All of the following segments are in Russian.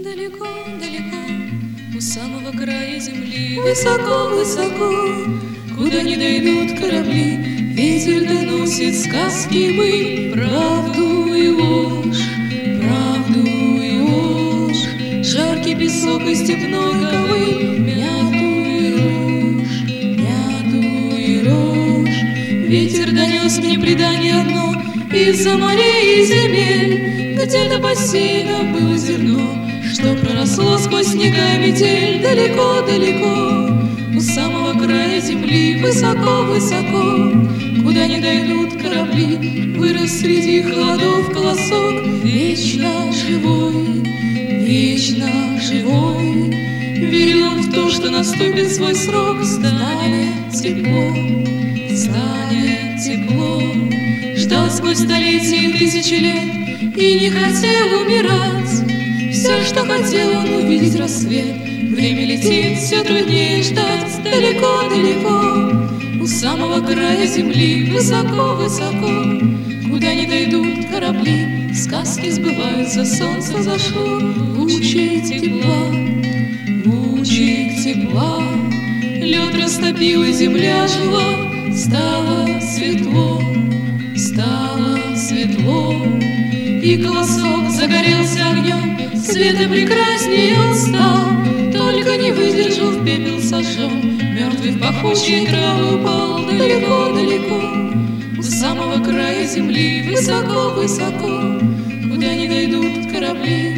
Далеко-далеко, у самого края земли, высоко-высоко, куда не дойдут корабли, ветер доносит сказки быль, правду и ложь, правду и ложь, жаркий песок и степной ковыль, мяту и рожь, мяту и рожь. Ветер донес мне предание одно из-за морей и земель, где-то посеяно было зерно, что проросло сквозь снега и метель. Далеко-далеко, у самого края земли, высоко-высоко, куда не дойдут корабли, вырос среди холодов колосок, вечно живой, вечно живой. Верил он в то, что наступит свой срок, станет тепло, станет тепло. Ждал сквозь столетия и тысячи лет и не хотел умирать. Все, что хотел он увидеть рассвет. Время летит, все труднее ждать. Далеко-далеко, у самого края земли, высоко-высоко, куда не дойдут корабли, сказки сбываются, солнце зашло. Лучик тепла, лучик тепла, лед растопил и земля жила. Стало светло, стало светло, и колосок загорелся огнем, света прекраснее он стал. Только не выдержал, в пепел сожжен, мертвый в пахучие травы упал. Далеко-далеко, у самого края земли, высоко-высоко, куда не дойдут корабли.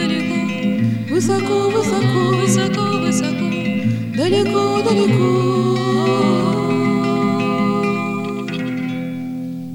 Далеко-далеко, высоко-высоко, высоко-высоко, далеко-далеко.